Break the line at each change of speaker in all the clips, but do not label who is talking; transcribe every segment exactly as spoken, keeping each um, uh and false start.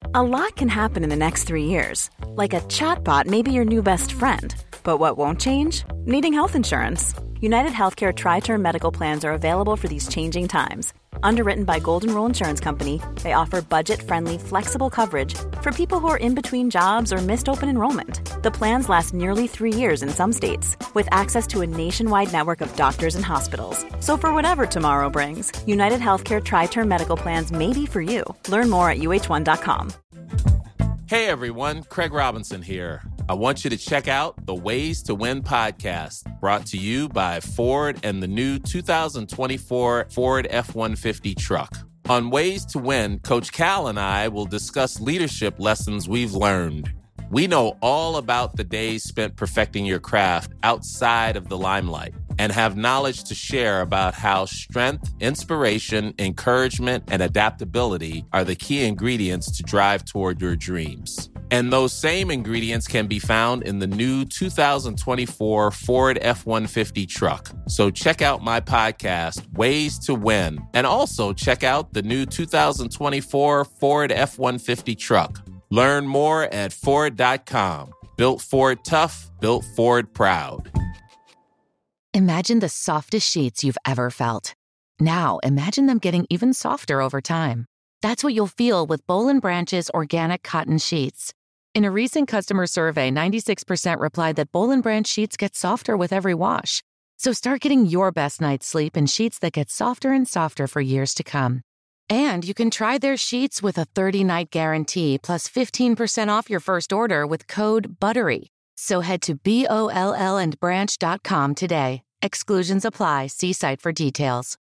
A lot can happen in the next three years. Like a chatbot may be your new best friend. But what won't change? Needing health insurance. United Healthcare Tri-Term Medical Plans are available for these changing times. Underwritten by Golden Rule Insurance Company, they offer budget-friendly, flexible coverage for people who are in between jobs or missed open enrollment. The plans last nearly three years in some states, with access to a nationwide network of doctors and hospitals. So for whatever tomorrow brings, United Healthcare Tri-Term Medical Plans may be for you. Learn more at U H one dot com.
Hey everyone, Craig Robinson here. I want you to check out the Ways to Win podcast, brought to you by Ford and the new two thousand twenty-four Ford F one fifty truck. On Ways to Win, Coach Cal and I will discuss leadership lessons we've learned. We know all about the days spent perfecting your craft outside of the limelight and have knowledge to share about how strength, inspiration, encouragement, and adaptability are the key ingredients to drive toward your dreams. And those same ingredients can be found in the new two thousand twenty-four Ford F one fifty truck. So check out my podcast, Ways to Win, and also check out the new two thousand twenty-four Ford F one fifty truck. Learn more at Ford dot com. Built Ford tough, built Ford proud.
Imagine the softest sheets you've ever felt. Now imagine them getting even softer over time. That's what you'll feel with Boll and Branch's organic cotton sheets. In a recent customer survey, ninety-six percent replied that Boll and Branch sheets get softer with every wash. So start getting your best night's sleep in sheets that get softer and softer for years to come. And you can try their sheets with a thirty-night guarantee plus fifteen percent off your first order with code BUTTERY. So head to B O L L and branch dot com today. Exclusions apply. See site for details.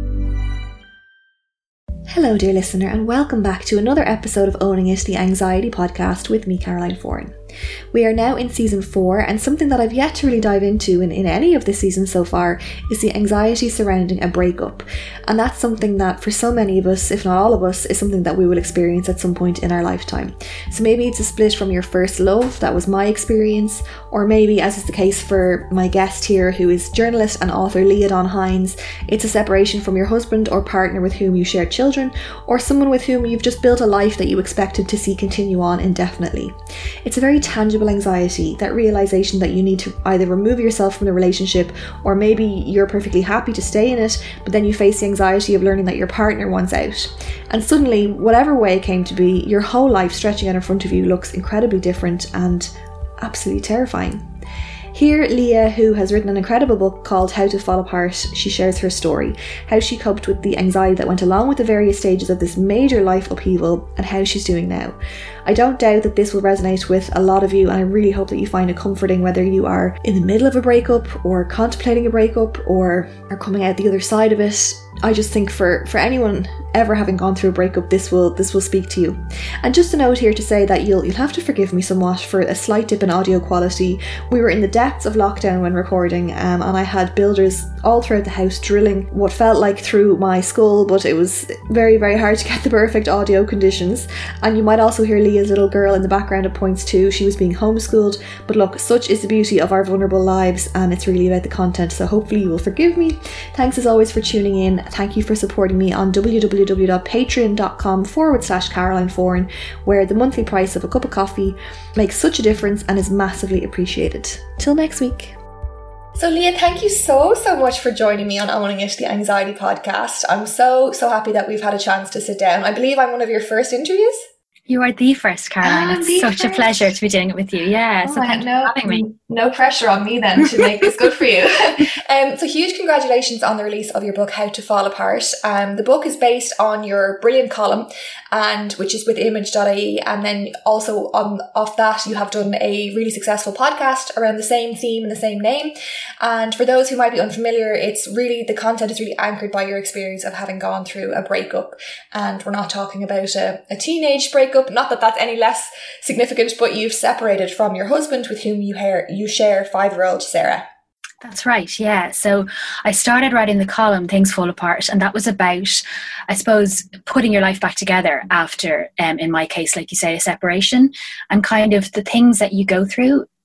Hello, dear listener, and welcome back to another episode of Owning It, the Anxiety Podcast with me, Caroline Foran. We are now in season four, and something that I've yet to really dive into in, in any of the seasons so far is the anxiety surrounding a breakup. And that's something that for so many of us, if not all of us, is something that we will experience at some point in our lifetime. So maybe it's a split from your first love, that was my experience, or maybe, as is the case for my guest here, who is journalist and author Leah Dawn Hines, it's a separation from your husband or partner with whom you share children, or someone with whom you've just built a life that you expected to see continue on indefinitely. It's a very tangible anxiety, that realization that you need to either remove yourself from the relationship, or maybe you're perfectly happy to stay in it, but then you face the anxiety of learning that your partner wants out. And suddenly, whatever way it came to be, your whole life stretching out in front of you looks incredibly different and absolutely terrifying. Here, Leah, who has written an incredible book called How to Fall Apart, she shares her story, how she coped with the anxiety that went along with the various stages of this major life upheaval, and how she's doing now. I don't doubt that this will resonate with a lot of you, and I really hope that you find it comforting whether you are in the middle of a breakup, or contemplating a breakup, or are coming out the other side of it. I just think for, for anyone ever having gone through a breakup, this will this will speak to you. And just a note here to say that you'll you'll have to forgive me somewhat for a slight dip in audio quality. We were in the depths of lockdown when recording, um, and I had builders all throughout the house drilling what felt like through my skull, but it was very, very hard to get the perfect audio conditions. And you might also hear Leah's little girl in the background at points too. She was being homeschooled. But look, such is the beauty of our vulnerable lives, and it's really about the content, so hopefully you will forgive me. Thanks as always for tuning in. Thank you for supporting me on www.patreon.com forward slash Caroline Foran, where the monthly price of a cup of coffee makes such a difference and is massively appreciated. Till next week. So Leah, thank you so, so much for joining me on Owning It, the Anxiety Podcast. I'm so, so happy that we've had a chance to sit down. I believe I'm one of your first interviews.
You are the first, Caroline.
Ah,
it's such
first.
a pleasure to be doing it with you. Yeah,
Oh,
so thank
no,
you for having me.
No pressure on me then to make this good for you. um, so huge congratulations on the release of your book, How to Fall Apart. Um, the book is based on your brilliant column, and which is with image dot I E, and then also on off that you have done a really successful podcast around the same theme and the same name. And for those who might be unfamiliar, it's really, the content is really anchored by your experience of having gone through a breakup. And we're not talking about a, a teenage breakup, not that that's any less significant, but you've separated from your husband with whom you, hair, you share five-year-old Sarah.
That's right, yeah. So I started writing the column, Things Fall Apart, and that was about, I suppose, putting your life back together after, um, in my case, like you say, a separation, and kind of the things that you go through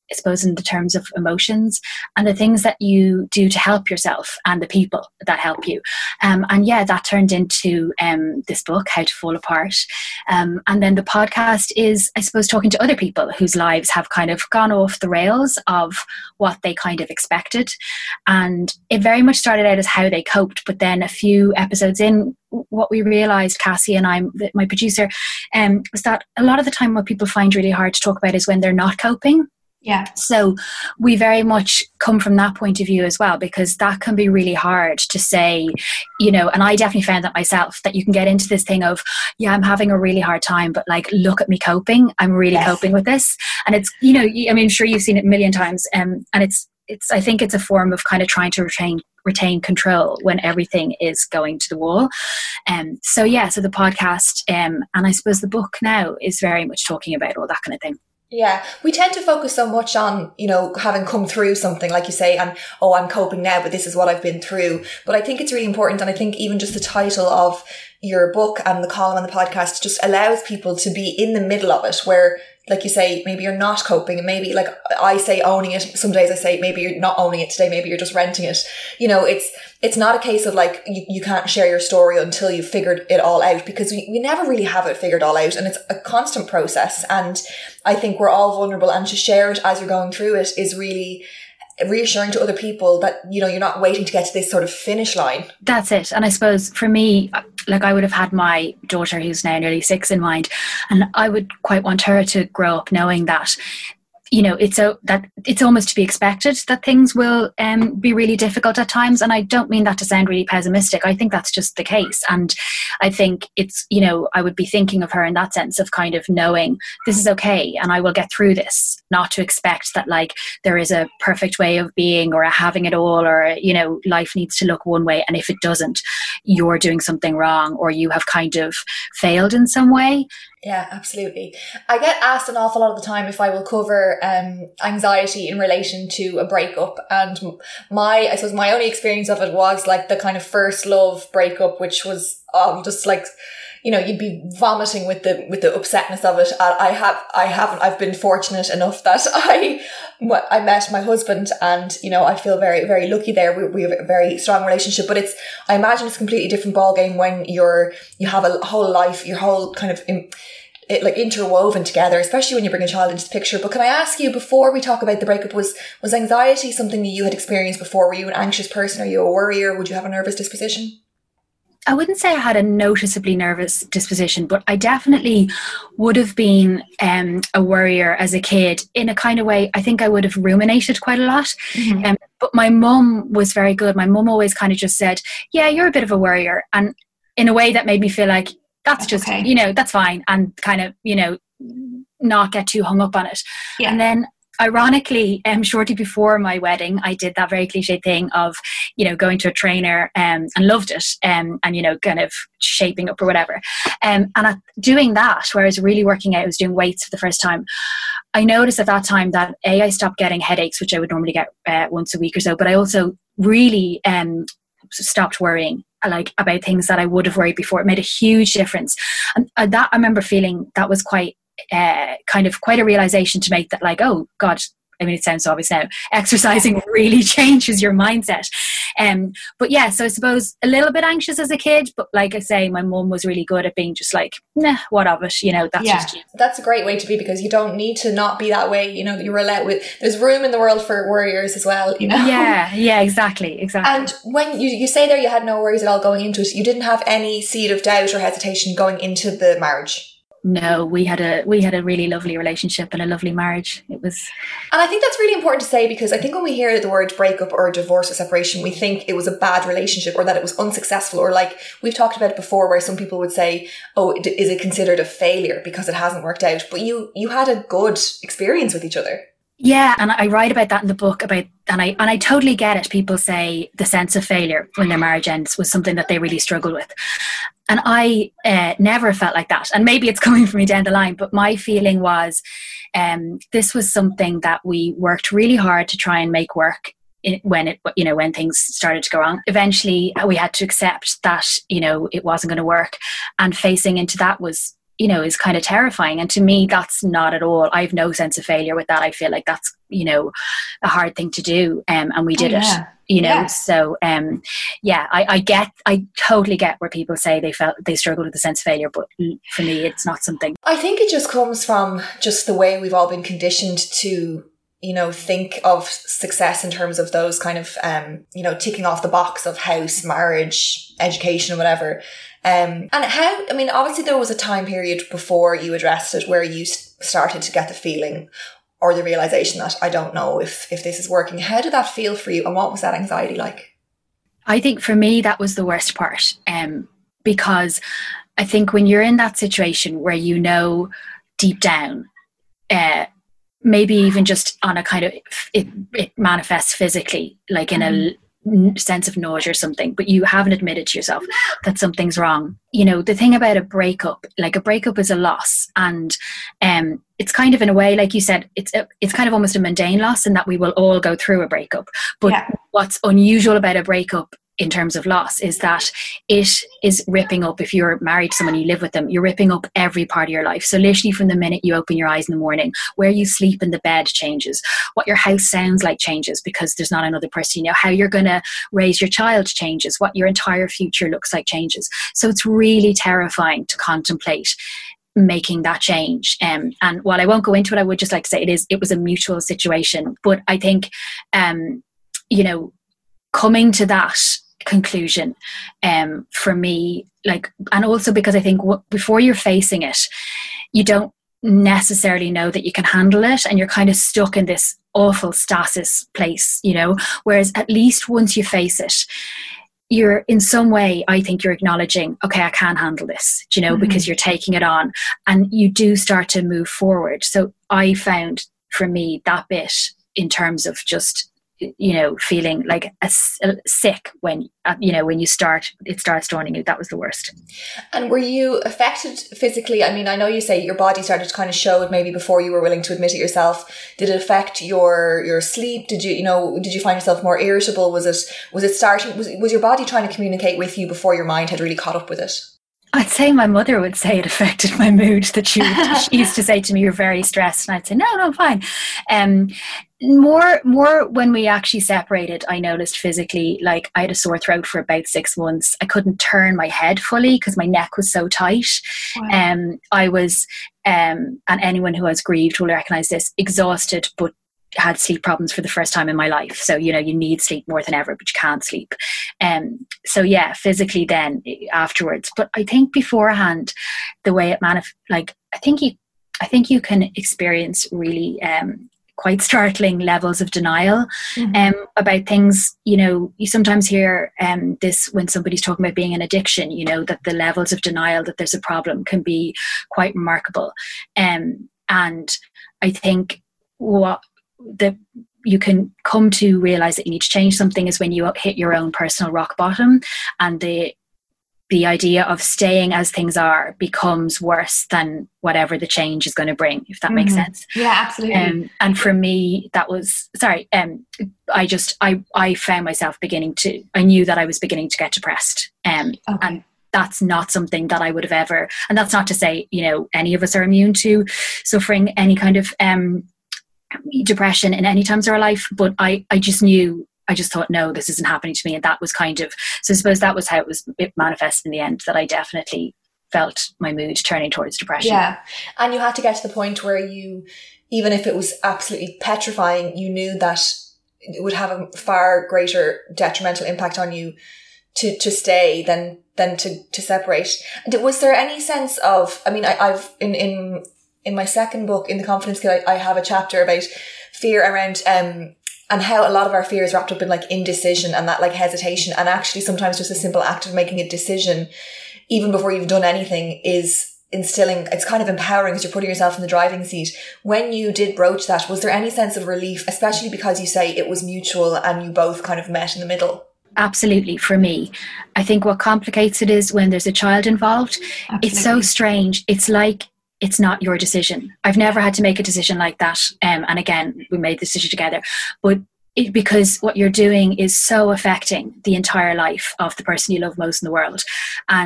I suppose in the terms of emotions and the things that you do to help yourself and the people that help you. Um, and yeah, that turned into um, this book, How to Fall Apart. Um, and then the podcast is, I suppose, talking to other people whose lives have kind of gone off the rails of what they kind of expected. And it very much started out as how they coped. But then a few episodes in, what we realized, Cassie and I, my producer, um, was that a lot of the time what people find really hard to talk about is when they're not coping.
Yeah.
So we very much come from that point of view as well, because that can be really hard to say, you know, and I definitely found that myself, that you can get into this thing of, yeah, I'm having a really hard time, but like, look at me coping. I'm really yes. coping with this. And it's, you know, I mean, I'm sure you've seen it a million times. Um, and it's, it's, I think it's a form of kind of trying to retain retain control when everything is going to the wall. Um, so yeah, so the podcast um, and I suppose the book now is very much talking about all that kind of thing.
Yeah, we tend to focus so much on, you know, having come through something, like you say, and, oh, I'm coping now, but this is what I've been through. But I think it's really important. And I think even just the title of your book and the column on the podcast just allows people to be in the middle of it, where, like you say, maybe you're not coping, and maybe, like I say, owning it. Some days I say maybe you're not owning it today, maybe you're just renting it. You know, it's it's not a case of like you, you can't share your story until you've figured it all out, because we, we never really have it figured all out, and it's a constant process. And I think we're all vulnerable, and to share it as you're going through it is really reassuring to other people that, you know, you're not waiting to get to this sort of finish line.
That's it. And I suppose for me, like I would have had my daughter, who's now nearly six, in mind, and I would quite want her to grow up knowing that, you know, it's a, that it's almost to be expected that things will um, be really difficult at times. And I don't mean that to sound really pessimistic. I think that's just the case. And I think it's, you know, I would be thinking of her in that sense of kind of knowing this is okay and I will get through this, not to expect that like there is a perfect way of being or a having it all, or, you know, life needs to look one way. And if it doesn't, you're doing something wrong or you have kind of failed in some way.
Yeah, absolutely. I get asked an awful lot of the time if I will cover um, anxiety in relation to a breakup. And my, I suppose my only experience of it was like the kind of first love breakup, which was oh, just like, you know, you'd be vomiting with the with the upsetness of it. I, I have, I haven't, I've been fortunate enough that I, I met my husband, and you know, I feel very, very lucky there. We, we have a very strong relationship, but it's, I imagine it's a completely different ballgame when you're, you have a whole life, your whole kind of it, like interwoven together, especially when you bring a child into the picture. But can I ask you, before we talk about the breakup, was was anxiety something that you had experienced before? Were you an anxious person? Are you a worrier? Would you have a nervous disposition?
I wouldn't say I had a noticeably nervous disposition, but I definitely would have been um, a worrier as a kid in a kind of way. I think I would have ruminated quite a lot. Mm-hmm. Um, but my mum was very good. My mum always kind of just said, yeah, you're a bit of a worrier. And in a way that made me feel like, that's, that's just, okay. you know, that's fine. And kind of, you know, not get too hung up on it. Yeah. And then ironically, um, shortly before my wedding, I did that very cliche thing of, you know, going to a trainer um, and loved it um, and, you know, kind of shaping up or whatever. Um, and at doing that, where I was really working out, I was doing weights for the first time. I noticed at that time that A, I stopped getting headaches, which I would normally get uh, once a week or so, but I also really um, stopped worrying like about things that I would have worried before. It made a huge difference. And uh, that I remember feeling that was quite Uh, kind of quite a realization to make, that like, oh God, I mean, it sounds so obvious now, exercising really changes your mindset. Um, but yeah, so I suppose a little bit anxious as a kid, but like I say, my mum was really good at being just like, nah, what of it, you know, that's yeah. just you.
That's a great way to be, because you don't need to not be that way, you know, you're allowed with, there's room in the world for worriers as well, you know?
Yeah, yeah, exactly, exactly.
And when you, you say there you had no worries at all going into it, you didn't have any seed of doubt or hesitation going into the marriage?
No, we had a we had a really lovely relationship and a lovely marriage. It was,
and I think that's really important to say, because I think when we hear the word breakup or divorce or separation, we think it was a bad relationship or that it was unsuccessful, or like we've talked about it before, where some people would say, "Oh, is it considered a failure because it hasn't worked out?" But you you had a good experience with each other.
Yeah, and I write about that in the book, about, and I and I totally get it. People say the sense of failure when their marriage ends was something that they really struggled with. And I uh, never felt like that. And maybe it's coming from me down the line, but my feeling was um, this was something that we worked really hard to try and make work in, when it, you know, when things started to go wrong. Eventually, we had to accept that, you know, it wasn't going to work, and facing into that was, you know, is kind of terrifying. And to me, that's not at all. I have no sense of failure with that. I feel like that's, you know, a hard thing to do. Um, and we did oh, yeah. it, you know, yeah. so, um, yeah, I, I get, I totally get where people say they felt, they struggled with a sense of failure, but for me, it's not something.
I think it just comes from just the way we've all been conditioned to, you know, think of success in terms of those kind of, um, you know, ticking off the box of house, marriage, education, or whatever. Um, and how, I mean, obviously there was a time period before you addressed it where you started to get the feeling or the realization that I don't know if, if this is working. How did that feel for you? And what was that anxiety like?
I think for me, that was the worst part. Um, because I think when you're in that situation where you know deep down, uh, maybe even just on a kind of, it, it manifests physically, like in a sense of nausea or something, but you haven't admitted to yourself that something's wrong. You know, the thing about a breakup, like a breakup is a loss, and um, it's kind of in a way, like you said, it's a, it's kind of almost a mundane loss in that we will all go through a breakup. But yeah. what's unusual about a breakup in terms of loss is that it is ripping up, if you're married to someone, you live with them, you're ripping up every part of your life. So literally from the minute you open your eyes in the morning, where you sleep in the bed changes, what your house sounds like changes because there's not another person, you know, how you're going to raise your child changes, what your entire future looks like changes. So it's really terrifying to contemplate making that change. Um, and while I won't go into it, I would just like to say it is, it was a mutual situation. But I think, um, you know, coming to that conclusion um for me, like, and also because I think w- before you're facing it, you don't necessarily know that you can handle it, and you're kind of stuck in this awful stasis place, you know, whereas at least once you face it, you're in some way, I think you're acknowledging, okay, I can handle this, you know, mm-hmm. because you're taking it on and you do start to move forward. So I found for me that bit in terms of just, you know, feeling like a, a sick when, uh, you know, when you start, it starts dawning you, that was the worst.
And were you affected physically? I mean, I know you say your body started to kind of show it maybe before you were willing to admit it yourself. Did it affect your, your sleep? Did you, you know, did you find yourself more irritable? Was it, was it starting, was, was your body trying to communicate with you before your mind had really caught up with it?
I'd say my mother would say it affected my mood, that she, would, she used to say to me, you're very stressed. And I'd say, no, no, I'm fine. Um, more, more when we actually separated, I noticed physically, like I had a sore throat for about six months. I couldn't turn my head fully because my neck was so tight. Wow. Um, I was, um, and anyone who has grieved will recognize this, exhausted, but had sleep problems for the first time in my life. So, you know, you need sleep more than ever, but you can't sleep. Um, so yeah, physically then afterwards, but I think beforehand, the way it manif- like, I think you, I think you can experience really, um, quite startling levels of denial, mm-hmm. um, about things. You know, you sometimes hear, um, this when somebody's talking about being an addiction, you know, that the levels of denial that there's a problem can be quite remarkable. Um, and I think what, that you can come to realize that you need to change something is when you hit your own personal rock bottom, and the the idea of staying as things are becomes worse than whatever the change is going to bring, if that mm-hmm. makes sense.
Yeah, absolutely.
Um, and for me, that was sorry. Um, I just I I found myself beginning to. I knew that I was beginning to get depressed. Um, okay. and. That's not something that I would have ever, and that's not to say, you know, any of us are immune to suffering any kind of um, depression in any times of our life, but I, I just knew, I just thought, no, this isn't happening to me. And that was kind of, so I suppose that was how it was it manifested in the end, that I definitely felt my mood turning towards depression.
Yeah. And you had to get to the point where you, even if it was absolutely petrifying, you knew that it would have a far greater detrimental impact on you to, to stay than, than to, to separate. Was there any sense of, I mean, I, I've, in, in, in my second book, in The Confidence Kit, I, I have a chapter about fear around, um, and how a lot of our fear is wrapped up in like indecision and that like hesitation. And actually sometimes just a simple act of making a decision, even before you've done anything, is instilling, it's kind of empowering because you're putting yourself in the driving seat. When you did broach that, was there any sense of relief, especially because you say it was mutual and you both kind of met in the middle?
Absolutely. For me, I think what complicates it is when there's a child involved. Absolutely. It's so strange. It's like, it's not your decision. I've never had to make a decision like that. Um, and again, we made the decision together, but it, because what you're doing is so affecting the entire life of the person you love most in the world. And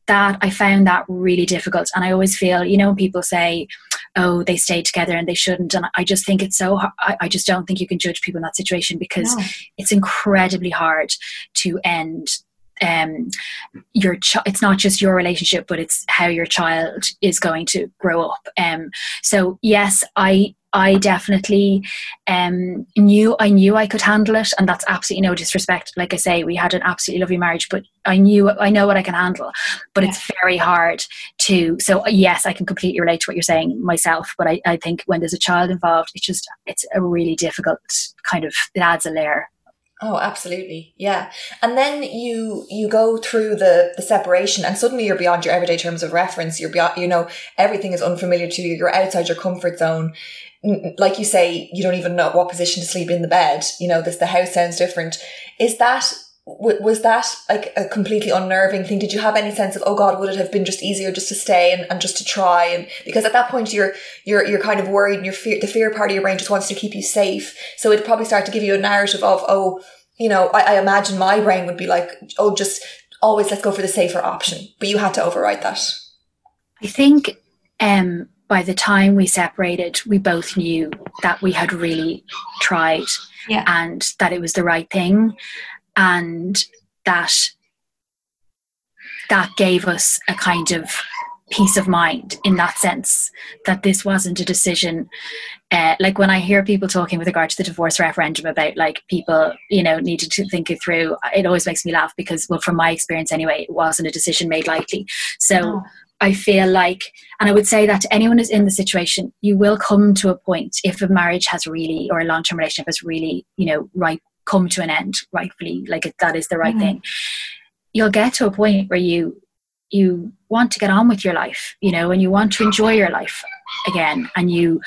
that I found that really difficult. And I always feel, you know, when people say, oh, they stayed together and they shouldn't. And I just think it's so hard. I, I just don't think you can judge people in that situation, because no. it's incredibly hard to end um your ch- it's not just your relationship, but it's how your child is going to grow up. Um so yes, I I definitely um, knew I knew I could handle it, and that's absolutely no disrespect. Like I say, we had an absolutely lovely marriage, but I knew I know what I can handle. But yeah. it's very hard to. So yes, I can completely relate to what you're saying myself. But I, I think when there's a child involved, it's just it's a really difficult kind of. It adds a layer.
Oh, absolutely. Yeah. And then you you go through the, the separation, and suddenly you're beyond your everyday terms of reference. You're beyond, you know, everything is unfamiliar to you. You're outside your comfort zone. Like you say, you don't even know what position to sleep in the bed. You know, this, the house sounds different. Is that, was that like a completely unnerving thing? Did you have any sense of, oh God, would it have been just easier just to stay and, and just to try? And because at that point you're, you're, you're kind of worried, and your fear, the fear part of your brain just wants to keep you safe. So it'd probably start to give you a narrative of, oh, you know, I, I imagine my brain would be like, oh, just always let's go for the safer option. But you had to override that.
I think, um, by the time we separated, we both knew that we had really tried yeah. and that it was the right thing, and that that gave us a kind of peace of mind in that sense, that this wasn't a decision. Uh, like when I hear people talking with regard to the divorce referendum about like people, you know, needed to think it through, it always makes me laugh because, well, from my experience anyway, it wasn't a decision made lightly. So no. I feel like, and I would say that to anyone who's in the situation, you will come to a point, if a marriage has really, or a long-term relationship has really, you know, right, come to an end, rightfully, like it, that is the right mm. thing. You'll get to a point where you, you want to get on with your life, you know, and you want to enjoy your life again. And you,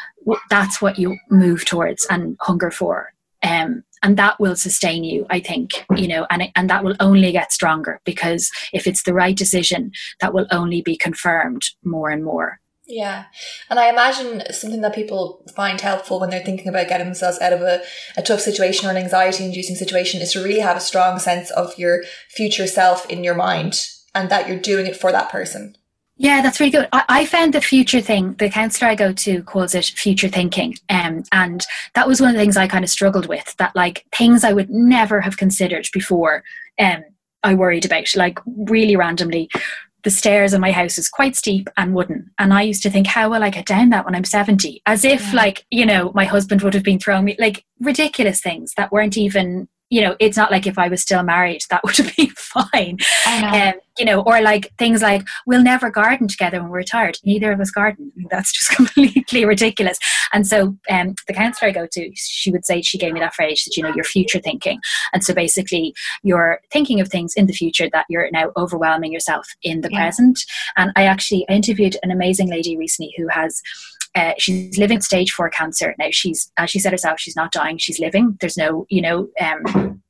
that's what you move towards and hunger for. Um, and that will sustain you, I think, you know, and it, and that will only get stronger, because if it's the right decision, that will only be confirmed more and more.
Yeah. And I imagine something that people find helpful when they're thinking about getting themselves out of a, a tough situation or an anxiety inducing situation is to really have a strong sense of your future self in your mind, and that you're doing it for that person.
Yeah, that's really good. I, I found the future thing, the counsellor I go to calls it future thinking. Um, and that was one of the things I kind of struggled with, that like things I would never have considered before, um, I worried about, like really randomly. The stairs in my house is quite steep and wooden. And I used to think, how will I get down that when I'm seventy? As if yeah. like, you know, my husband would have been throwing me, like ridiculous things that weren't even, you know, it's not like if I was still married, that would have been fine. I know. Um, you know, or like things like, we'll never garden together when we're retired. Neither of us garden. That's just completely ridiculous. And so um, the counsellor I go to, she would say, she gave me that phrase that, you know, you're future thinking. And so basically you're thinking of things in the future that you're now overwhelming yourself in the yeah. present. And I actually I interviewed an amazing lady recently who has Uh, she's living with stage four cancer. Now she's, as she said herself, she's not dying, she's living. There's no, you know, um,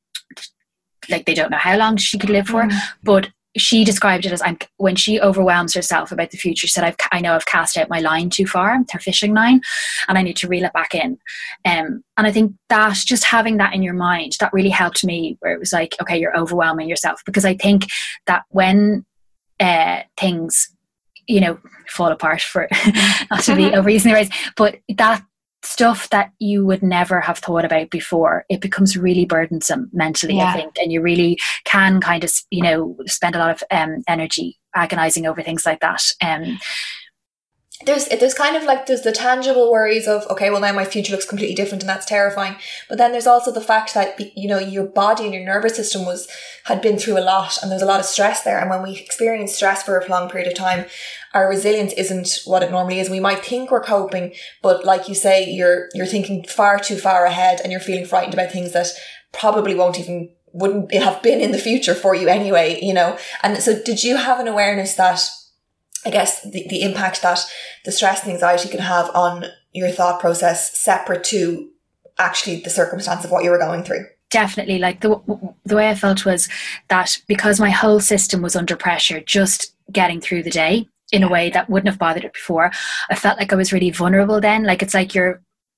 like they don't know how long she could live for, mm. but she described it as I'm, when she overwhelms herself about the future, she said, I've, I know I've cast out my line too far, her fishing line, and I need to reel it back in. Um, and I think that just having that in your mind, that really helped me, where it was like, okay, you're overwhelming yourself. Because I think that when uh, things, you know, fall apart, for not to be overusing the words, but that stuff that you would never have thought about before, it becomes really burdensome mentally, yeah. I think, and you really can kind of, you know, spend a lot of um, energy agonizing over things like that. Um,
There's there's kind of like, there's the tangible worries of, okay, well now my future looks completely different, and that's terrifying. But then there's also the fact that, you know, your body and your nervous system was had been through a lot, and there's a lot of stress there. And when we experience stress for a prolonged period of time, our resilience isn't what it normally is. We might think we're coping, but like you say, you're you're thinking far too far ahead, and you're feeling frightened about things that probably won't even wouldn't have been in the future for you anyway, you know. And so did you have an awareness that, I guess, the, the impact that the stress and anxiety can have on your thought process separate to actually the circumstance of what you were going through?
Definitely. Like the the way I felt was that because my whole system was under pressure, just getting through the day in a way that wouldn't have bothered it before, I felt like I was really vulnerable then. Like it's like you're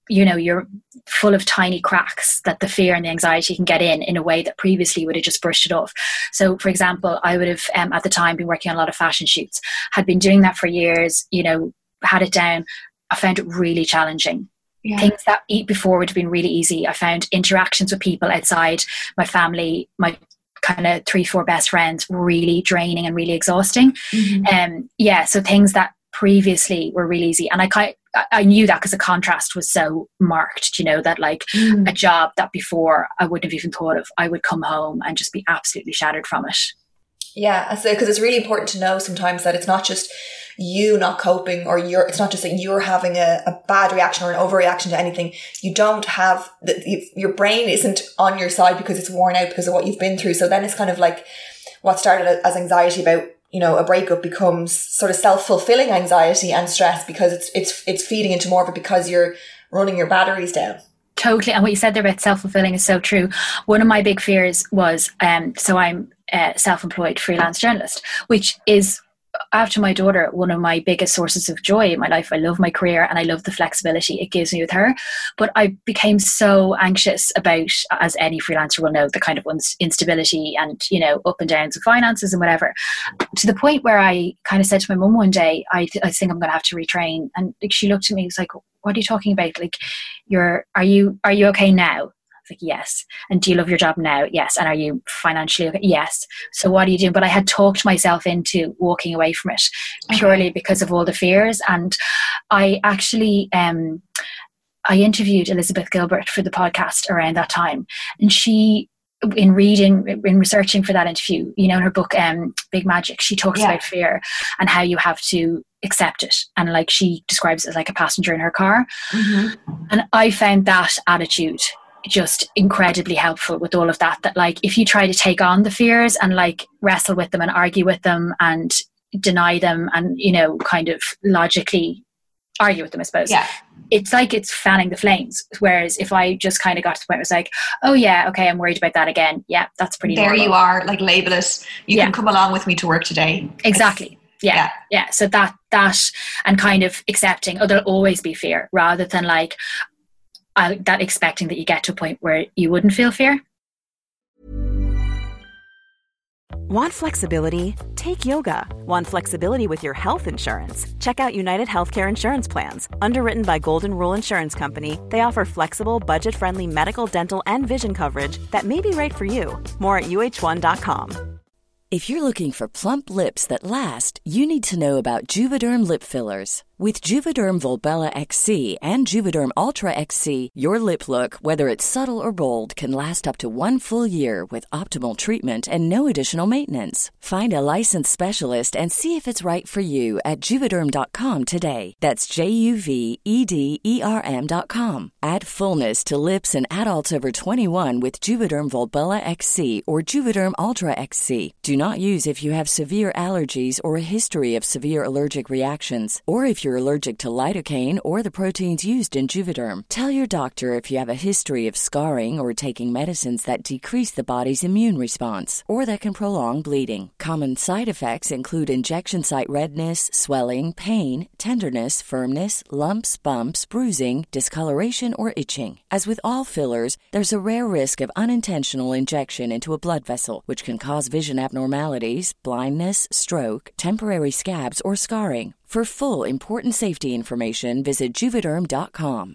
you know, you're full of tiny cracks that the fear and the anxiety can get in in a way that previously would have just brushed it off. So for example, I would have um, at the time been working on a lot of fashion shoots, had been doing that for years, you know, had it down. I found it really challenging. Yeah. Things that eat before would have been really easy. I found interactions with people outside my family, my kind of three, four best friends, really draining and really exhausting. Mm-hmm. Um, yeah, so things that previously were really easy. And I kind I knew that because the contrast was so marked, you know, that like mm. a job that before I wouldn't have even thought of, I would come home and just be absolutely shattered from it.
Yeah, because it's really important to know sometimes that it's not just you not coping, or you're, it's not just that you're having a, a bad reaction or an overreaction to anything. You don't have, the, your brain isn't on your side because it's worn out because of what you've been through. So then it's kind of like what started as anxiety about, you know, a breakup becomes sort of self-fulfilling anxiety and stress because it's it's it's feeding into more of it because you're running your batteries down.
Totally. And what you said there about self-fulfilling is so true. One of my big fears was, um, so I'm a self-employed freelance journalist, which is, after my daughter, one of my biggest sources of joy in my life. I love my career and I love the flexibility it gives me with her. But I became so anxious about, as any freelancer will know, the kind of instability and, you know, up and downs of finances and whatever, to the point where I kind of said to my mum one day, I, th- I think I'm going to have to retrain. And she looked at me and was like, what are you talking about? Like, you're, are you, are you okay now? I was like, yes. And do you love your job now? Yes. And are you financially okay? Yes. So what are you doing? But I had talked myself into walking away from it purely okay. because of all the fears. And I actually, um, I interviewed Elizabeth Gilbert for the podcast around that time. And she, in reading, in researching for that interview, you know, in her book, um, Big Magic, she talks yeah. about fear and how you have to accept it. And like, she describes it as like a passenger in her car. Mm-hmm. And I found that attitude just incredibly helpful with all of that, that like if you try to take on the fears and like wrestle with them and argue with them and deny them and, you know, kind of logically argue with them, I suppose, yeah, it's like it's fanning the flames. Whereas if I just kind of got to the point where it's like, oh yeah, okay, I'm worried about that again, yeah, that's pretty
there
normal.
You are, like, label it, you yeah. can come along with me to work today.
Exactly. Yeah, yeah, yeah. So that, that, and kind of accepting, oh, there'll always be fear, rather than like, Uh, that expecting that you get to a point where you wouldn't feel fear.
Want flexibility? Take yoga. Want flexibility with your health insurance? Check out United Healthcare Insurance Plans. Underwritten by Golden Rule Insurance Company, they offer flexible, budget-friendly medical, dental, and vision coverage that may be right for you. More at U H one dot com.
If you're looking for plump lips that last, you need to know about Juvederm lip fillers. With Juvederm Volbella X C and Juvederm Ultra X C, your lip look, whether it's subtle or bold, can last up to one full year with optimal treatment and no additional maintenance. Find a licensed specialist and see if it's right for you at Juvederm dot com today. That's J U V E D E R M dot com. Add fullness to lips in adults over twenty-one with Juvederm Volbella X C or Juvederm Ultra X C. Do not use if you have severe allergies or a history of severe allergic reactions, or if you're allergic to lidocaine or the proteins used in Juvederm. Tell your doctor if you have a history of scarring or taking medicines that decrease the body's immune response or that can prolong bleeding. Common side effects include injection site redness, swelling, pain, tenderness, firmness, lumps, bumps, bruising, discoloration, or itching. As with all fillers, there's a rare risk of unintentional injection into a blood vessel, which can cause vision abnormalities, blindness, stroke, temporary scabs, or scarring. For full, important safety information, visit Juvederm dot com.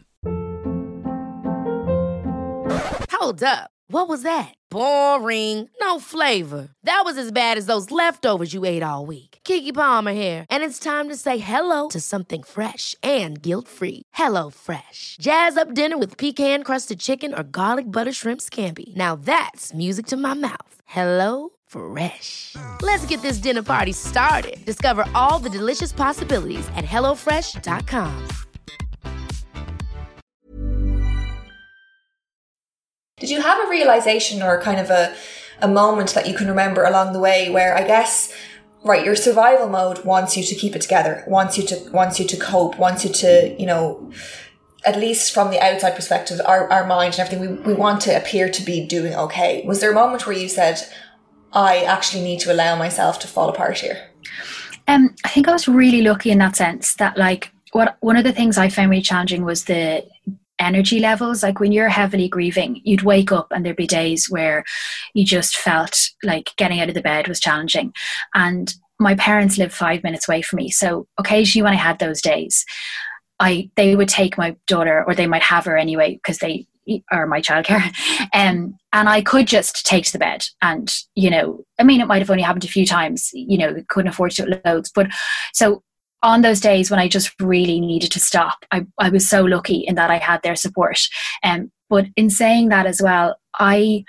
Hold up. What was that? Boring. No flavor. That was as bad as those leftovers you ate all week. Keke Palmer here, and it's time to say hello to something fresh and guilt-free. Hello Fresh. Jazz up dinner with pecan-crusted chicken or garlic butter shrimp scampi. Now that's music to my mouth. Hello Fresh. Let's get this dinner party started. Discover all the delicious possibilities at hello fresh dot com.
Did you have a realization or kind of a, a moment that you can remember along the way where, I guess, right, your survival mode wants you to keep it together, wants you to wants you to cope, wants you to, you know, at least from the outside perspective, our, our mind and everything, we, we want to appear to be doing okay. Was there a moment where you said, I actually need to allow myself to fall apart here?
Um, I think I was really lucky in that sense that, like, what one of the things I found really challenging was the energy levels. Like when you're heavily grieving, you'd wake up and there'd be days where you just felt like getting out of the bed was challenging. And my parents live five minutes away from me. So occasionally when I had those days, I they would take my daughter, or they might have her anyway, because they are my childcare. Um, and I could just take to the bed. And, you know, I mean, it might have only happened a few times, you know, couldn't afford to do it loads. But so on those days when I just really needed to stop, I, I was so lucky in that I had their support. Um, but in saying that as well, I,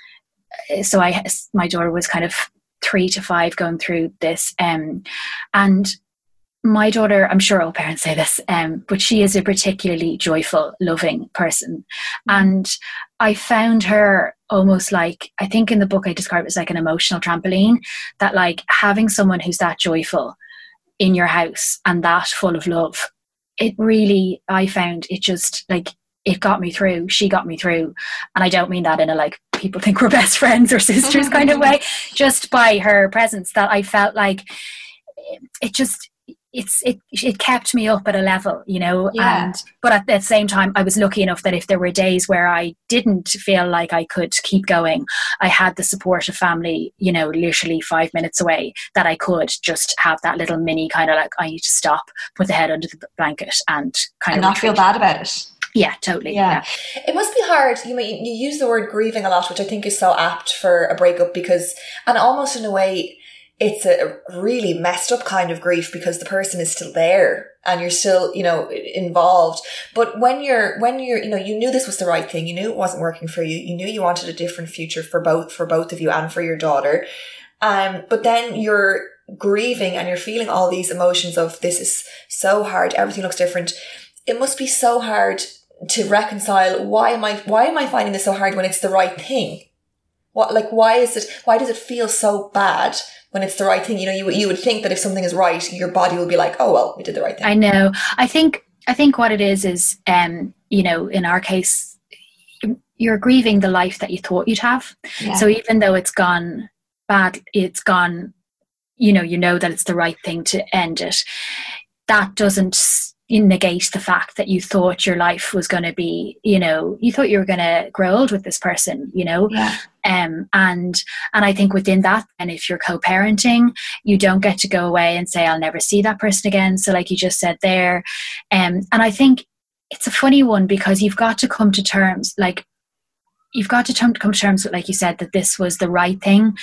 so I, my daughter was kind of three to five going through this. Um, and my daughter, I'm sure all parents say this, um, but she is a particularly joyful, loving person. And I found her almost like, I think in the book I describe it as like an emotional trampoline, that like having someone who's that joyful in your house and that full of love, it really, I found it just like, it got me through. She got me through. And I don't mean that in a like, people think we're best friends or sisters kind of way, just by her presence, that I felt like it just, it's it it kept me up at a level, you know. Yeah. And but at the same time, I was lucky enough that if there were days where I didn't feel like I could keep going, I had the support of family, you know, literally five minutes away, that I could just have that little mini kind of like, I need to stop, put the head under the blanket and kind
and
of
not feel bad about it.
Yeah, totally.
Yeah. yeah. It must be hard. You you use the word grieving a lot, which I think is so apt for a breakup, because, and almost in a way, it's a really messed up kind of grief, because the person is still there and you're still, you know, involved. But when you're, when you're, you know, you knew this was the right thing, you knew it wasn't working for you, you knew you wanted a different future for both, for both of you and for your daughter. Um, but then you're grieving and you're feeling all these emotions of, this is so hard, everything looks different. It must be so hard to reconcile. Why am I, why am I finding this so hard when it's the right thing? What, like, why is it, why does it feel so bad when it's the right thing? You know, you you would think that if something is right, your body will be like, oh, well, we did the right thing.
I know. I think, I think what it is, is, um, you know, in our case, you're grieving the life that you thought you'd have. Yeah. So even though it's gone bad, it's gone, you know, you know that it's the right thing to end it. That doesn't negate the fact that you thought your life was going to be, you know, you thought you were going to grow old with this person, you know. Yeah. Um, and and I think within that, and if you're co-parenting, you don't get to go away and say, I'll never see that person again. So like you just said there, um, and I think it's a funny one, because you've got to come to terms, like you've got to come, come to terms with, like you said, that this was the right thing.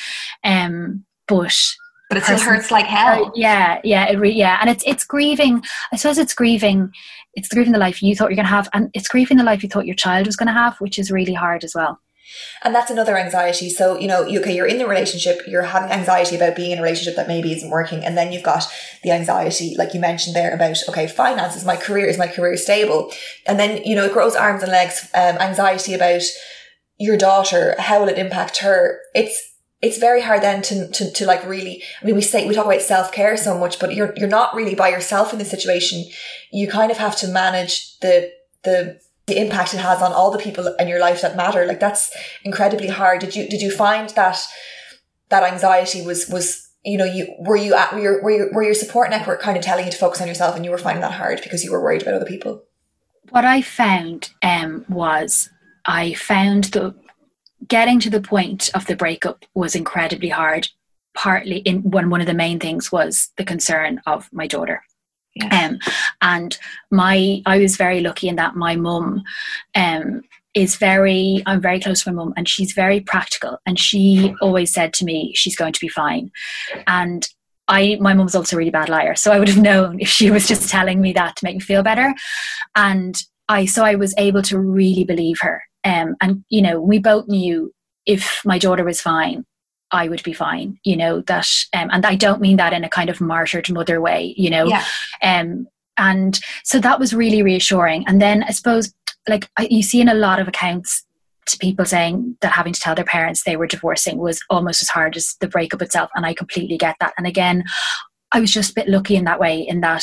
Um, but
But it still hurts like hell.
Uh, yeah, yeah, it re- yeah, and it's it's grieving. I suppose it's grieving. It's grieving the life you thought you're going to have, and it's grieving the life you thought your child was going to have, which is really hard as well.
And that's another anxiety. So, you know, okay, you're in the relationship, you're having anxiety about being in a relationship that maybe isn't working. And then you've got the anxiety, like you mentioned there, about, okay, finances, my career, is my career stable? And then, you know, it grows arms and legs, um, anxiety about your daughter, how will it impact her? It's, it's very hard then to, to, to like really, I mean, we say, we talk about self-care so much, but you're, you're not really by yourself in this situation. You kind of have to manage the, the, the impact it has on all the people in your life that matter. Like, that's incredibly hard. Did you, did you find that, that anxiety was, was, you know, you, were you at, were your, were your, were your support network kind of telling you to focus on yourself, and you were finding that hard because you were worried about other people?
What I found, um, was I found the, getting to the point of the breakup was incredibly hard. Partly in one, one of the main things was the concern of my daughter. Yeah. Um, and my, I was very lucky in that my mum, um, is very, I'm very close to my mum, and she's very practical, and she always said to me, she's going to be fine. And I, my mum's also a really bad liar, so I would have known if she was just telling me that to make me feel better. And I, so I was able to really believe her. Um, and, you know, we both knew if my daughter was fine, I would be fine, you know, that, um, and I don't mean that in a kind of martyred mother way, you know. Yeah. Um, and so that was really reassuring. And then I suppose, like, I, you see in a lot of accounts to people saying that having to tell their parents they were divorcing was almost as hard as the breakup itself. And I completely get that. And again, I was just a bit lucky in that way, in that,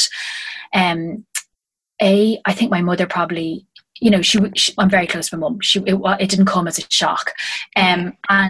um, A, I think my mother probably, you know, she, she I'm very close to my mum. She, it, it didn't come as a shock. Um, and,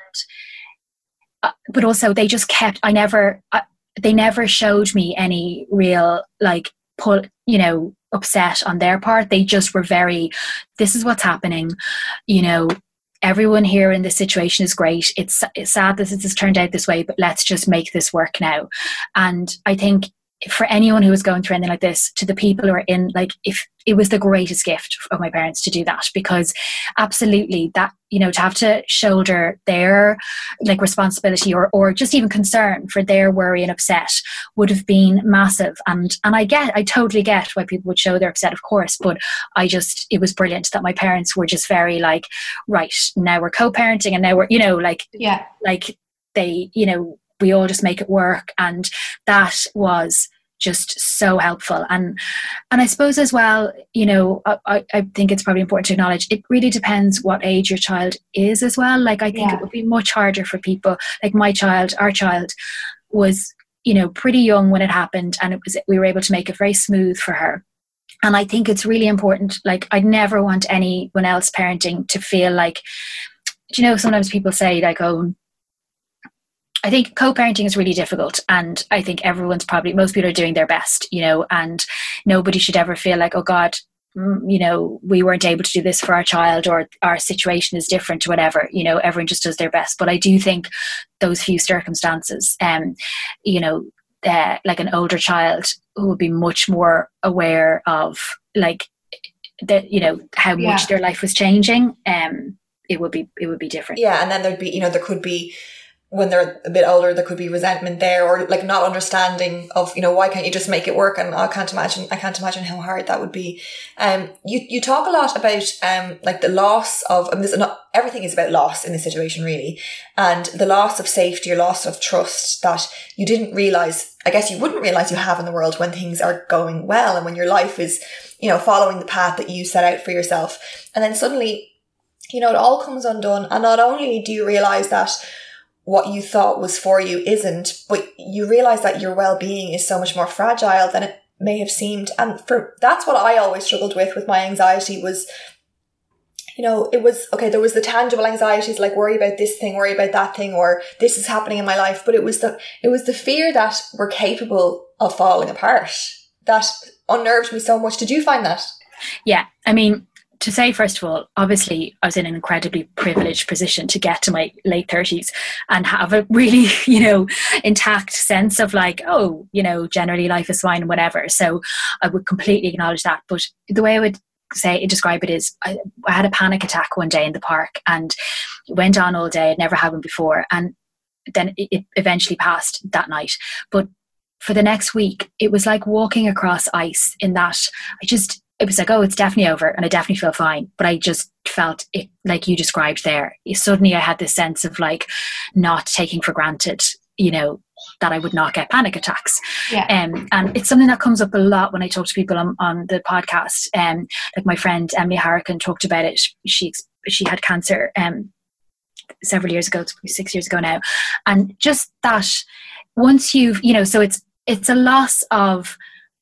uh, but also they just kept, I never, uh, they never showed me any real, like, pull, you know, upset on their part. They just were very, this is what's happening, you know, everyone here in this situation is great. It's, it's sad that this has turned out this way, but let's just make this work now. And I think for anyone who was going through anything like this, to the people who are in, like, if it was the greatest gift of my parents to do that, because absolutely that, you know, to have to shoulder their like responsibility or, or just even concern for their worry and upset would have been massive. And, and I get, I totally get why people would show their upset, of course, but I just, it was brilliant that my parents were just very like, right, now we're co-parenting and now we're, you know, like,
yeah, like
they, you know, we all just make it work. And that was just so helpful. And and I suppose as well, you know, I, I think it's probably important to acknowledge it really depends what age your child is as well. Like I think yeah. it would be much harder for people like my child, our child was, you know, pretty young when it happened, and it was, we were able to make it very smooth for her. And I think it's really important. Like I'd never want anyone else parenting to feel like, you know, sometimes people say like, oh, I think co-parenting is really difficult, and I think everyone's probably, most people are doing their best, you know, and nobody should ever feel like, oh God, you know, we weren't able to do this for our child, or our situation is different or whatever, you know, everyone just does their best. But I do think those few circumstances, um, you know, uh, like an older child who would be much more aware of like, that, you know, how much yeah. their life was changing, um, it would be, it would be different.
Yeah. And then there'd be, you know, there could be, when they're a bit older, there could be resentment there, or like not understanding of, you know, why can't you just make it work? And I can't imagine, I can't imagine how hard that would be. Um, you, you talk a lot about, um, like the loss of, I mean, this, not everything is about loss in this situation really. And the loss of safety or loss of trust that you didn't realize, I guess you wouldn't realize you have in the world when things are going well and when your life is, you know, following the path that you set out for yourself. And then suddenly, you know, it all comes undone. And not only do you realize that what you thought was for you isn't, but you realize that your well-being is so much more fragile than it may have seemed. And for that's what I always struggled with with my anxiety was, you know, it was, okay, there was the tangible anxieties like worry about this thing, worry about that thing, or this is happening in my life. But it was the, it was the fear that we're capable of falling apart that unnerved me so much. Did you find that?
Yeah. I mean, to say, first of all, obviously I was in an incredibly privileged position to get to my late thirties and have a really, you know, intact sense of like, oh, you know, generally life is fine and whatever. So I would completely acknowledge that. But the way I would say, describe it is I, I had a panic attack one day in the park, and it went on all day. It never happened before. And then it, it eventually passed that night. But for the next week, it was like walking across ice in that I just, it was like, oh, it's definitely over and I definitely feel fine. But I just felt it, like you described there. Suddenly I had this sense of like not taking for granted, you know, that I would not get panic attacks.
Yeah.
Um, and it's something that comes up a lot when I talk to people on, on the podcast. Um, like my friend Emily Harrican talked about it. She she had cancer um, several years ago, six years ago now. And just that once you've, you know, so it's it's a loss of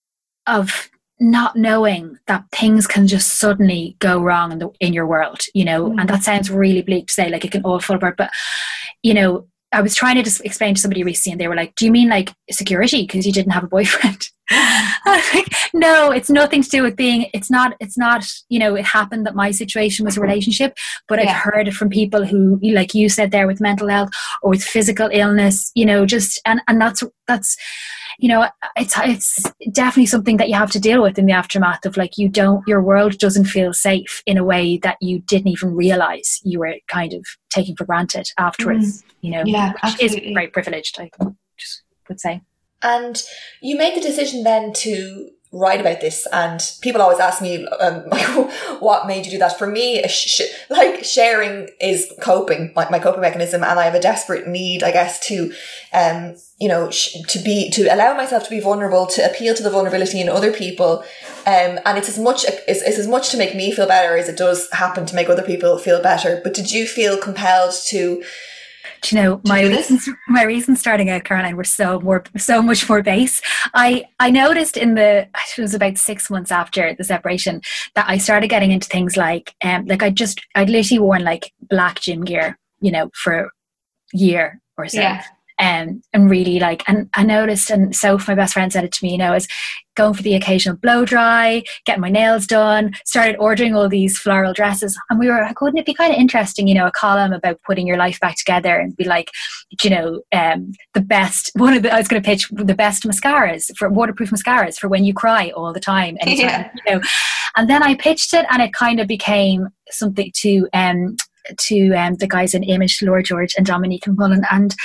of not knowing that things can just suddenly go wrong in the in your world, you know, mm. and that sounds really bleak to say, like it can all fall apart, but you know, I was trying to just explain to somebody recently and they were like, do you mean like security because you didn't have a boyfriend? I was like, no, it's nothing to do with being, it's not, it's not, you know, it happened that my situation was a relationship, but yeah. I've heard it from people who, like you said there, with mental health or with physical illness, you know, just, and, and that's, that's, you know, it's, it's definitely something that you have to deal with in the aftermath of like, you don't, your world doesn't feel safe in a way that you didn't even realize you were kind of taking for granted afterwards, mm. you know,
yeah,
which
absolutely.
is very privileged, I just would say.
And you made the decision then to write about this, and people always ask me, um, like, what made you do that? For me, sh- like sharing is coping, my, my coping mechanism, and I have a desperate need, I guess, to, um, you know, sh- to be, to allow myself to be vulnerable, to appeal to the vulnerability in other people, um, and it's as much, it's, it's as much to make me feel better as it does happen to make other people feel better. But did you feel compelled to?
Do you know, my reasons, my reasons starting out, Caroline, were so more, so much more base. I, I noticed in the, it was about six months after the separation that I started getting into things like, um, like I just, I'd literally worn like black gym gear, you know, for a year or so.
Yeah.
Um, and really like, and I noticed, and Soph, my best friend, said it to me, you know, is going for the occasional blow dry, getting my nails done, started ordering all these floral dresses. And we were like, wouldn't it be kind of interesting, you know, a column about putting your life back together and be like, you know, um, the best, one of the, I was going to pitch the best mascaras for waterproof mascaras for when you cry all the time. Anytime, yeah. You know, and then I pitched it and it kind of became something to, um, to um, the guys in Image, Laura George and Dominique Mullen. And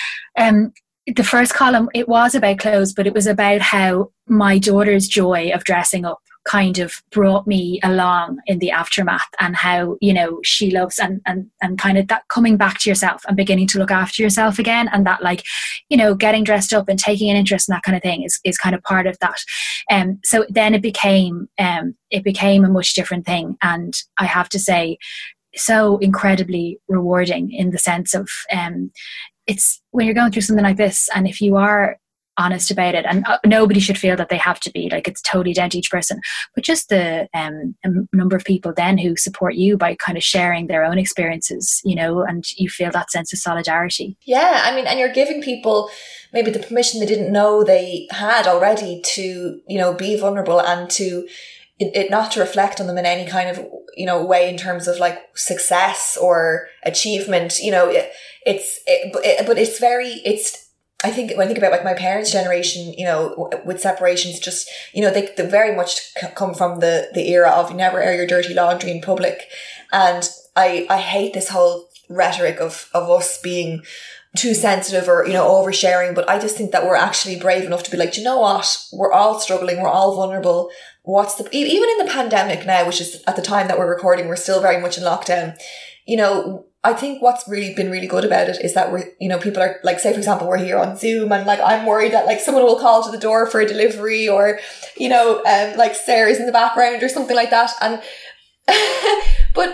um, the first column, it was about clothes, but it was about how my daughter's joy of dressing up kind of brought me along in the aftermath, and how, you know, she loves and, and, and kind of that coming back to yourself and beginning to look after yourself again. And that, like, you know, getting dressed up and taking an interest in that kind of thing is, is kind of part of that. Um, so then it became, um, it became a much different thing. And I have to say, so incredibly rewarding in the sense of, um, it's when you're going through something like this, and if you are honest about it, and uh, nobody should feel that they have to be, like, it's totally down to each person, but just the um, number of people then who support you by kind of sharing their own experiences, you know, and you feel that sense of solidarity.
Yeah, I mean, and you're giving people maybe the permission they didn't know they had already to, you know, be vulnerable and to it, it not to reflect on them in any kind of, you know, way in terms of like success or achievement, you know, it, it's, it, it, but it's very, it's, I think when I think about like my parents' generation, you know, with separations, just, you know, they, they very much come from the, the era of never air your dirty laundry in public. And I, I hate this whole rhetoric of, of us being too sensitive or, you know, oversharing. But I just think that we're actually brave enough to be like, do you know what? We're all struggling. We're all vulnerable. What's the, even in the pandemic now, which is at the time that we're recording, we're still very much in lockdown. You know, I think what's really been really good about it is that we're, you know, people are like, say for example, we're here on Zoom and like, I'm worried that like someone will call to the door for a delivery or, you know, um, like Sarah's in the background or something like that. And, but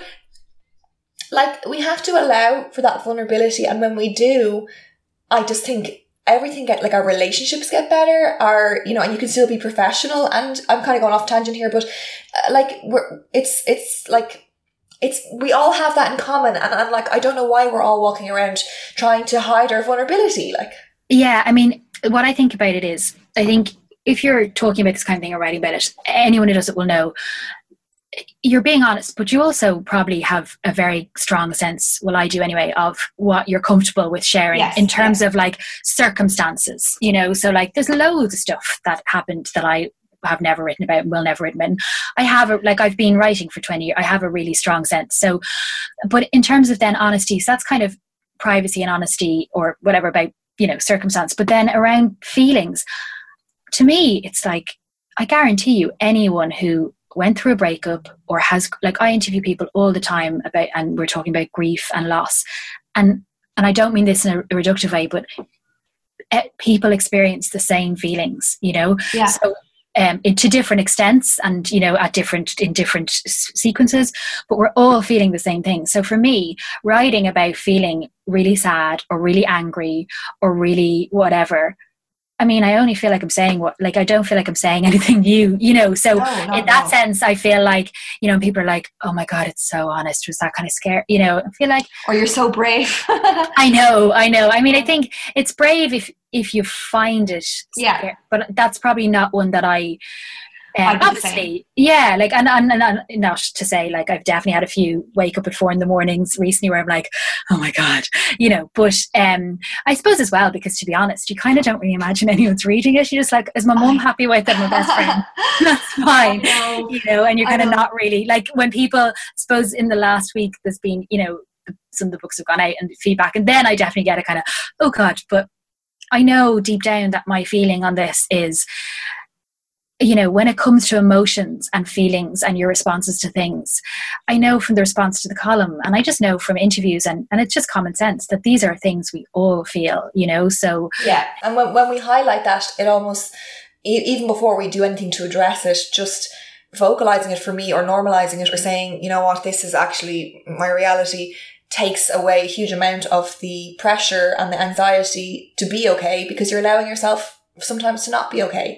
like we have to allow for that vulnerability. And when we do, I just think everything get like our relationships get better, our, you know, and you can still be professional. And I'm kind of going off tangent here, but uh, like we're, it's, it's like, It's, we all have that in common. And I'm like, I don't know why we're all walking around trying to hide our vulnerability. Like,
yeah, I mean, what I think about it is, I think if you're talking about this kind of thing or writing about it, anyone who does it will know you're being honest, but you also probably have a very strong sense, well, I do anyway, of what you're comfortable with sharing yes, in terms yeah. of like circumstances, you know, so like there's loads of stuff that happened that I have never written about and will never written about. I have a, like I've been writing for twenty years. I have a really strong sense. So, but in terms of then honesty, so that's kind of privacy and honesty or whatever about, you know, circumstance. But then around feelings, to me, it's like, I guarantee you anyone who went through a breakup or has, like I interview people all the time about, and we're talking about grief and loss. And, and I don't mean this in a reductive way, but people experience the same feelings, you know?
Yeah.
So, Um, to different extents and, you know, at different, in different s- sequences, but we're all feeling the same thing. So for me, writing about feeling really sad or really angry or really whatever, I mean, I only feel like I'm saying what, like, I don't feel like I'm saying anything new, you know, so
no, no,
in that
no.
sense, I feel like, you know, people are like, oh my God, it's so honest. Was that kind of scary? You know, I feel like,
or you're so brave.
I know, I know. I mean, I think it's brave if, if you find it
yeah
scary, but that's probably not one that I um, obviously yeah like and, and, and not to say like I've definitely had a few wake up at four in the mornings recently where I'm like, oh my God, you know, but um I suppose as well, because to be honest, you kind of don't really imagine anyone's reading it. You're just like, is my mum happy with it? My best friend, that's fine. Know. You know, and you're kind of not really like, when people, I suppose in the last week there's been, you know, some of the books have gone out and feedback, and then I definitely get a kind of, oh God, but I know deep down that my feeling on this is, you know, when it comes to emotions and feelings and your responses to things, I know from the response to the column, and I just know from interviews, and, and it's just common sense that these are things we all feel, you know, so.
Yeah, and when, when we highlight that, it almost, even before we do anything to address it, just vocalizing it for me or normalizing it or saying, you know what, this is actually my reality, takes away a huge amount of the pressure and the anxiety to be okay, because you're allowing yourself sometimes to not be okay.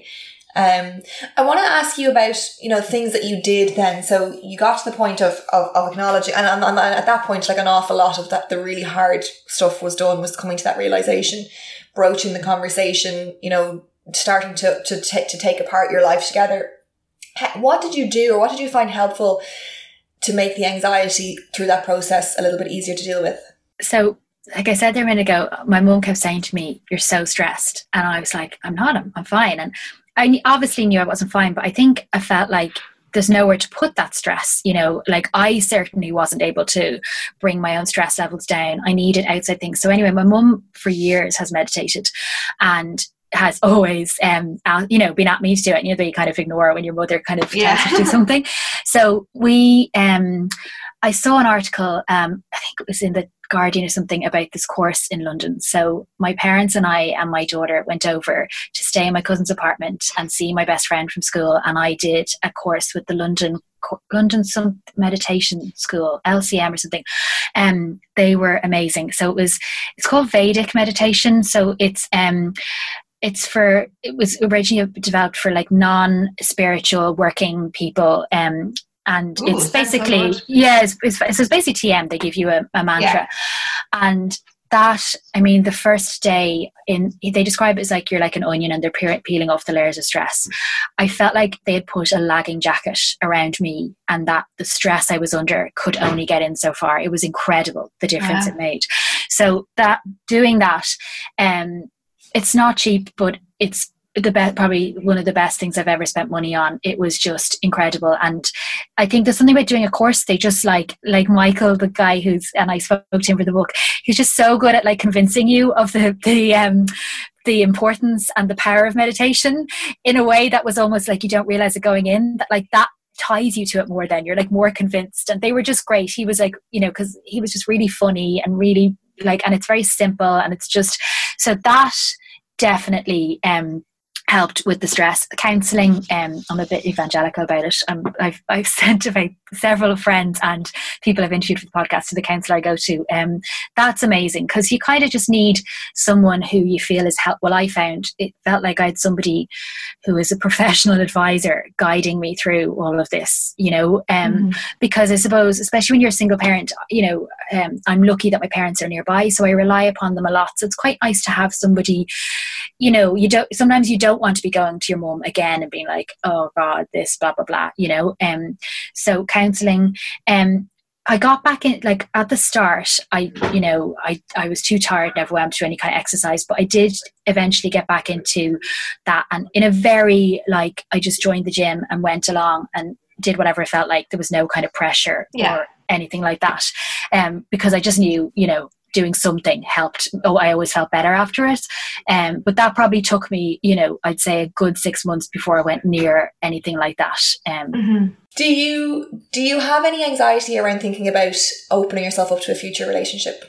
Um, I want to ask you about, you know, things that you did then. So you got to the point of, of, of acknowledging, and, and, and at that point, like an awful lot of that, the really hard stuff was done, was coming to that realization, broaching the conversation, you know, starting to, to, t- to take apart your life together. What did you do, or what did you find helpful to make the anxiety through that process a little bit easier to deal with?
So, like I said there a minute ago, my mum kept saying to me, "You're so stressed." And I was like, I'm not, I'm, I'm fine. And I obviously knew I wasn't fine, but I think I felt like there's nowhere to put that stress. You know, like I certainly wasn't able to bring my own stress levels down. I needed outside things. So anyway, my mum for years has meditated and has always, um, you know, been at me to do it. You know, that you kind of ignore when your mother kind of
yeah.
tells you to do something. So we, um, I saw an article, um, I think it was in the Guardian or something, about this course in London. So my parents and I and my daughter went over to stay in my cousin's apartment and see my best friend from school. And I did a course with the London London some meditation school, L C M or something. Um, they were amazing. So it was, it's called Vedic meditation. So it's, um, It's for, it was originally developed for like non-spiritual working people. Um, and Ooh, it's basically, so yeah, it's, it's, so it's basically T M. They give you a, a mantra. Yeah. And that, I mean, the first day in, they describe it as like you're like an onion and they're pe- peeling off the layers of stress. I felt like they had put a lagging jacket around me, and that the stress I was under could only get in so far. It was incredible, the difference yeah. it made. So that, doing that, um, it's not cheap, but it's the best, probably one of the best things I've ever spent money on. It was just incredible. And I think there's something about doing a course. They just like, like Michael, the guy who's, and I spoke to him for the book, he's just so good at like convincing you of the, the, um, the importance and the power of meditation in a way that was almost like you don't realize it going in, that like that ties you to it more, then you're like more convinced. And they were just great. He was like, you know, because he was just really funny and really like, and it's very simple, and it's just, so that definitely um helped with the stress. Counselling, um, I'm a bit evangelical about it. Um, I've I've sent about several friends and people I've interviewed for the podcast to the counsellor I go to. Um, that's amazing, because you kind of just need someone who you feel is help. Well, I found it felt like I had somebody who is a professional advisor guiding me through all of this, you know, um, mm. because I suppose, especially when you're a single parent, you know, um, I'm lucky that my parents are nearby, so I rely upon them a lot. So it's quite nice to have somebody, you know, you don't, sometimes you don't want to be going to your mum again and being like, oh God, this, blah, blah, blah, you know. Um, so counselling, um, I got back in, like at the start, I, you know, I, I was too tired, never went to any kind of exercise, but I did eventually get back into that. And in a very, like, I just joined the gym and went along and did whatever it felt like. There was no kind of pressure yeah. or anything like that. Um, because I just knew, you know, doing something helped. Oh, I always felt better after it. Um, but that probably took me, you know, I'd say a good six months before I went near anything like that. Um,
mm-hmm. Do you do you have any anxiety around thinking about opening yourself up to a future relationship?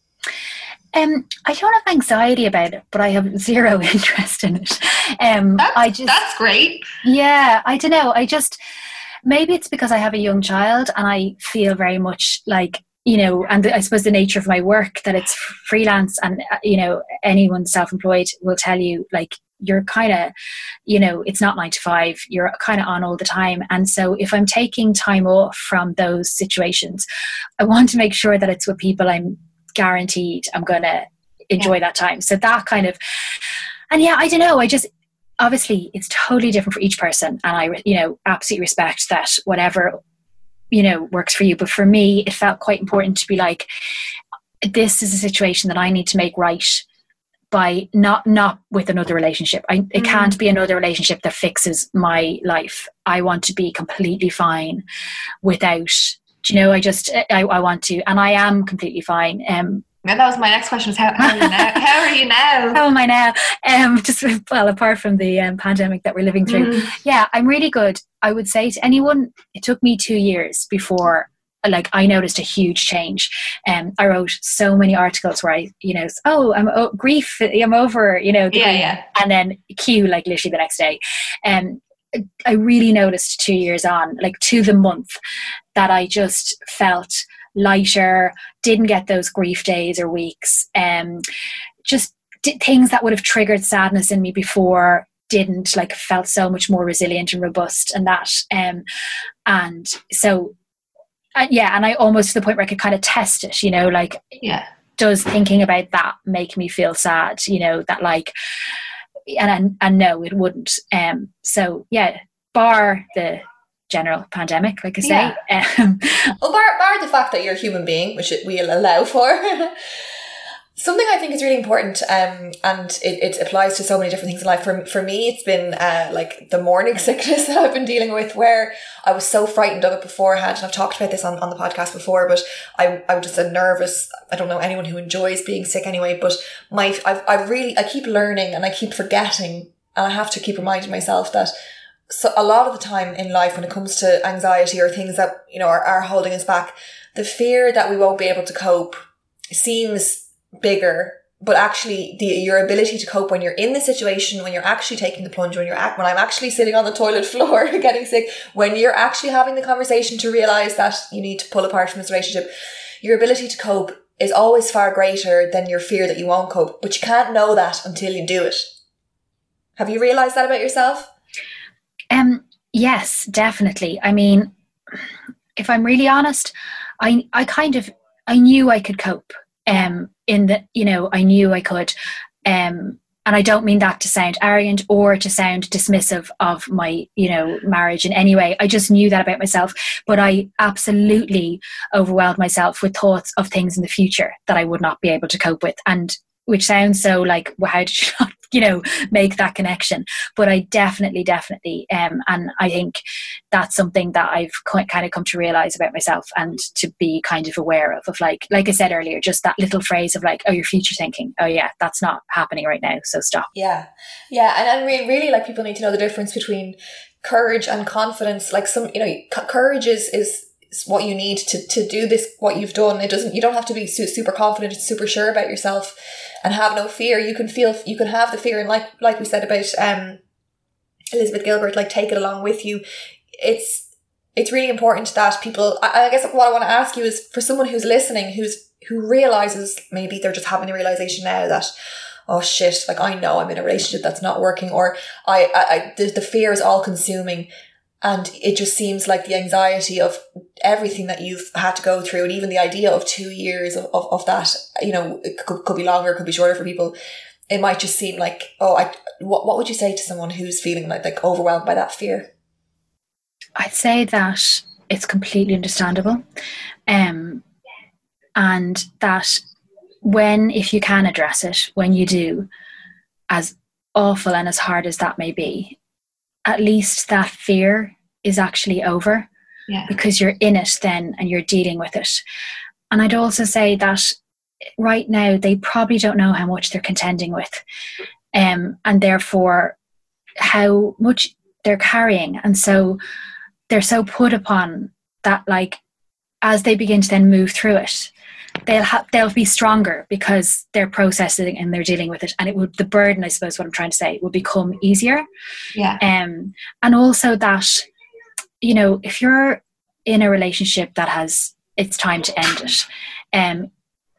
Um, I don't have anxiety about it, but I have zero interest in it. Um,
that's,
I just,
that's great.
Yeah, I don't know. I just, maybe it's because I have a young child and I feel very much like, you know, and I suppose the nature of my work, that it's freelance, and, you know, anyone self-employed will tell you, like, you're kind of, you know, it's not nine to five, you're kind of on all the time. And so if I'm taking time off from those situations, I want to make sure that it's with people I'm guaranteed I'm going to enjoy yeah. that time. So that kind of, and yeah, I don't know, I just, obviously it's totally different for each person. And I, you know, absolutely respect that, whatever, you know, works for you. But for me, it felt quite important to be like, this is a situation that I need to make right by not not with another relationship. I, it mm. can't be another relationship that fixes my life. I want to be completely fine without, you know, I just, I, I want to, and I am completely fine. Um,
Yeah, that was my next question. Was how, how are you now? How are you now?
How am I now? Um, just well, apart from the um, pandemic that we're living through, mm. yeah, I'm really good. I would say to anyone, it took me two years before, like, I noticed a huge change. Um, I wrote so many articles where I, you know, oh, I'm oh, grief, I'm over, you know, the
yeah,
grief,
yeah,
and then Q, like literally the next day. Um, I really noticed two years on, like to the month, that I just felt lighter, didn't get those grief days or weeks, um, just did things that would have triggered sadness in me before didn't, like felt so much more resilient and robust and that. Um, and so, uh, yeah, and I almost to the point where I could kind of test it, you know, like,
yeah,
does thinking about that make me feel sad? You know, that like, and, and, and no, it wouldn't. Um, so yeah, bar the general pandemic, like I say.
Yeah.
Um,
well, bar, bar the fact that you're a human being, which we'll allow for. Something I think is really important, um, and it, it applies to so many different things in life. For, for me, it's been uh, like the morning sickness that I've been dealing with, where I was so frightened of it beforehand. And I've talked about this on, on the podcast before, but I, I was just a nervous, I don't know anyone who enjoys being sick anyway, but my, I've, I really, I keep learning and I keep forgetting, and I have to keep reminding myself that so a lot of the time in life, when it comes to anxiety or things that, you know, are, are holding us back, the fear that we won't be able to cope seems bigger, but actually the your ability to cope when you're in the situation, when you're actually taking the plunge, when you're at, when I'm actually sitting on the toilet floor getting sick, when you're actually having the conversation to realize that you need to pull apart from this relationship, your ability to cope is always far greater than your fear that you won't cope. But you can't know that until you do it. Have you realized that about yourself?
Um, yes, definitely. I mean, if I'm really honest, I I kind of I knew I could cope. Um, in that, you know, I knew I could, um, and I don't mean that to sound arrogant or to sound dismissive of my, you know, marriage in any way. I just knew that about myself, but I absolutely overwhelmed myself with thoughts of things in the future that I would not be able to cope with, and which sounds so like, well, how did you not, you know, make that connection? But I definitely, definitely, um, and I think that's something that I've kind of come to realize about myself and to be kind of aware of, of like, like I said earlier, just that little phrase of like, oh, you're future thinking. Oh yeah, that's not happening right now. So stop.
Yeah. Yeah. And, and we really, like, people need to know the difference between courage and confidence. Like some, you know, courage is, is, what you need to, to do this, what you've done. It doesn't, you don't have to be su- super confident and super sure about yourself and have no fear. You can feel, you can have the fear. And like, like we said about, um, Elizabeth Gilbert, like, take it along with you. It's, it's really important that people, I, I guess what I want to ask you is, for someone who's listening, who's, who realizes, maybe they're just having the realization now that, oh shit, like, I know I'm in a relationship that's not working, or I, I, I the, the fear is all consuming. And it just seems like the anxiety of everything that you've had to go through, and even the idea of two years of, of, of that, you know, it could, could be longer, could be shorter for people. It might just seem like, oh, I, what, what would you say to someone who's feeling like, like overwhelmed by that fear?
I'd say that it's completely understandable. Um, and that when, if you can address it, when you do, as awful and as hard as that may be, at least that fear is actually over. Yeah. Because you're in it then and you're dealing with it. And I'd also say that right now they probably don't know how much they're contending with, um, and therefore how much they're carrying. And so they're so put upon that, like, as they begin to then move through it, they'll ha- they'll be stronger because they're processing and they're dealing with it, and it would, the burden, I suppose what I'm trying to say, will become easier.
Yeah.
Um, and also that, you know, if you're in a relationship that has, it's time to end it, um,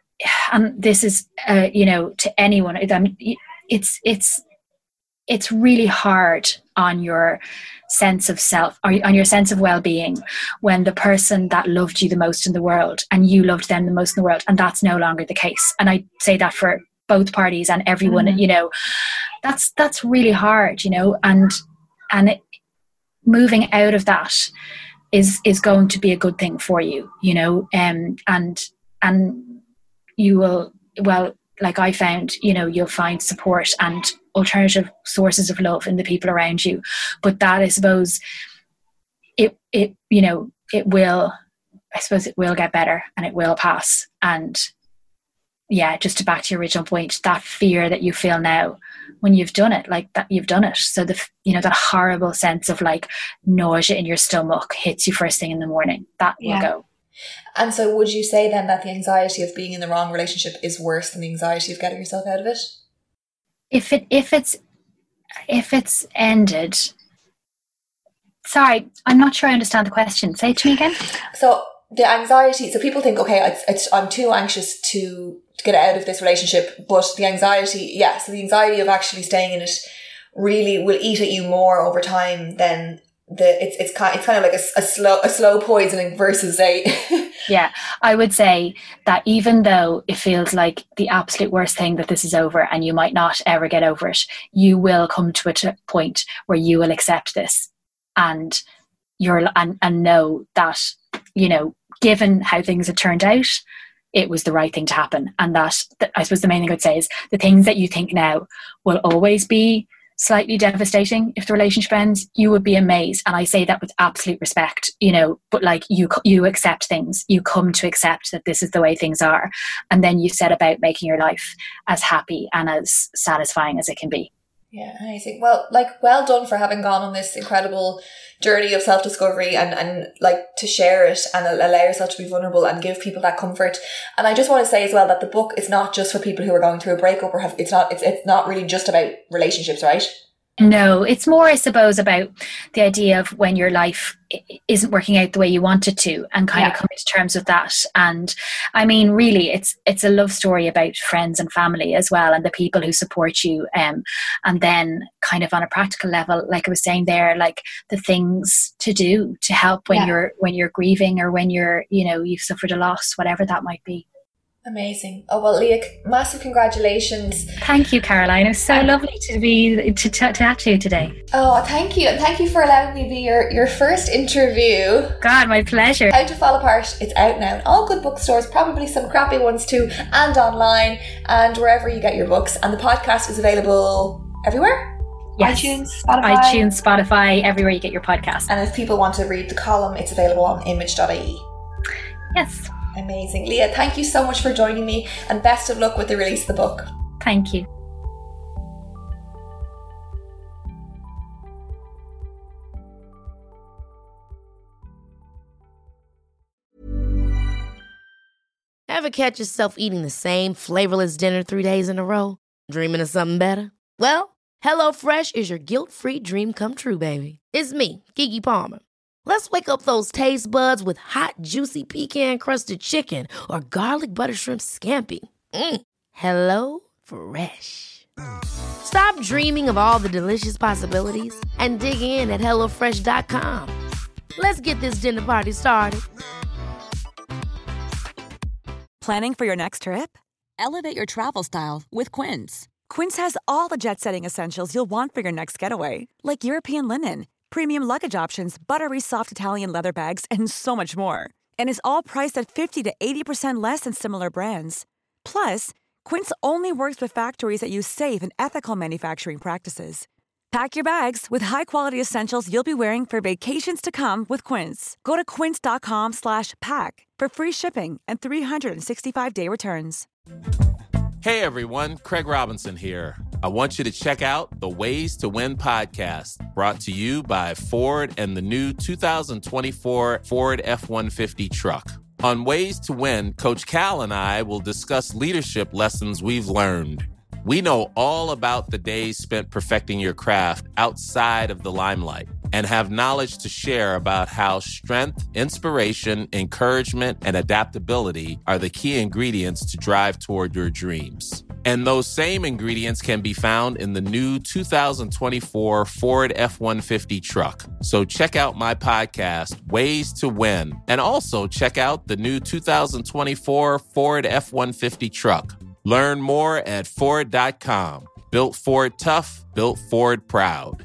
and this is, uh, you know, to anyone, it's it's it's really hard on your sense of self, or on your sense of well-being, when the person that loved you the most in the world and you loved them the most in the world, and that's no longer the case. And I say that for both parties and everyone. Mm-hmm. You know, that's that's really hard, you know, and and it, moving out of that is is going to be a good thing for you, you know, um, and and you will, well, like I found, you know, you'll find support and alternative sources of love in the people around you. But that, I suppose, it it you know, it will, I suppose it will get better and it will pass. And yeah, just to back to your original point, that fear that you feel now, when you've done it, like that, you've done it. So the, you know, that horrible sense of like nausea in your stomach hits you first thing in the morning, that will yeah. go.
And so would you say then that the anxiety of being in the wrong relationship is worse than the anxiety of getting yourself out of it?
If it, if it's, if it's ended, sorry, I'm not sure I understand the question. Say it to me again.
So the anxiety, so people think, okay, it's, it's, I'm too anxious to, to get out of this relationship, but the anxiety, yeah, so the anxiety of actually staying in it really will eat at you more over time than the it's it's kind it's kind of like a, a slow a slow poisoning versus a
yeah. I would say that even though it feels like the absolute worst thing that this is over and you might not ever get over it, you will come to a t- point where you will accept this and you're and, and know that, you know, given how things had turned out, it was the right thing to happen. And that, that I suppose the main thing I'd say is the things that you think now will always be slightly devastating if the relationship ends, you would be amazed. And I say that with absolute respect, you know, but like you, you accept things, you come to accept that this is the way things are. And then you set about making your life as happy and as satisfying as it can be.
Yeah, amazing. Well, like, well done for having gone on this incredible journey of self-discovery and, and like to share it and allow yourself to be vulnerable and give people that comfort. And I just want to say as well that the book is not just for people who are going through a breakup or have, it's not, it's, it's not really just about relationships, right?
No, it's more, I suppose, about the idea of when your life isn't working out the way you want it to and kind yeah. of coming to terms with that. And I mean, really, it's it's a love story about friends and family as well and the people who support you. Um, and then kind of on a practical level, like I was saying there, like the things to do to help when yeah. you're when you're grieving or when you're, you know, you've suffered a loss, whatever that might be.
Amazing. Oh, well, Leah, massive congratulations.
Thank you, Caroline. It was so um, lovely to be to, to, to chat to you today.
Oh, thank you. And thank you for allowing me to be your, your first interview.
God, my pleasure.
How to Fall Apart. It's out now in all good bookstores, probably some crappy ones too, and online and wherever you get your books. And the podcast is available everywhere?
Yes.
iTunes, Spotify.
iTunes, Spotify, everywhere you get your podcast.
And if people want to read the column, it's available on image dot I E.
Yes.
Amazing. Leah, thank you so much for joining me and best of luck with the release of the book.
Thank you.
Ever catch yourself eating the same flavorless dinner three days in a row? Dreaming of something better? Well, HelloFresh is your guilt-free dream come true, baby. It's me, Keke Palmer. Let's wake up those taste buds with hot, juicy pecan-crusted chicken or garlic butter shrimp scampi. Mm. Hello Fresh. Stop dreaming of all the delicious possibilities and dig in at hello fresh dot com. Let's get this dinner party started.
Planning for your next trip? Elevate your travel style with Quince. Quince has all the jet-setting essentials you'll want for your next getaway, like European linen, premium luggage options, buttery soft Italian leather bags, and so much more. And is all priced at fifty to eighty percent less than similar brands. Plus, Quince only works with factories that use safe and ethical manufacturing practices. Pack your bags with high-quality essentials you'll be wearing for vacations to come with Quince. Go to quince dot com slash pack for free shipping and three sixty-five day returns.
Hey everyone, Craig Robinson here. I want you to check out the Ways to Win podcast, brought to you by Ford and the new two thousand twenty-four Ford F one fifty truck. On Ways to Win, Coach Cal and I will discuss leadership lessons we've learned. We know all about the days spent perfecting your craft outside of the limelight and have knowledge to share about how strength, inspiration, encouragement, and adaptability are the key ingredients to drive toward your dreams. And those same ingredients can be found in the new two thousand twenty-four Ford F one fifty truck. So check out my podcast, Ways to Win, and also check out the new two thousand twenty-four Ford F one fifty truck. Learn more at Ford dot com. Built Ford tough, built Ford proud.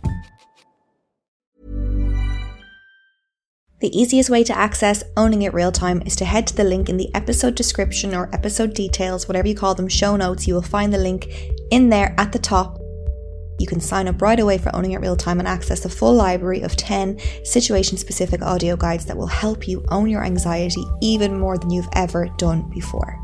The easiest way to access Owning It Real Time is to head to the link in the episode description or episode details, whatever you call them, show notes. You will find the link in there at the top. You can sign up right away for Owning It Real Time and access a full library of ten situation-specific audio guides that will help you own your anxiety even more than you've ever done before.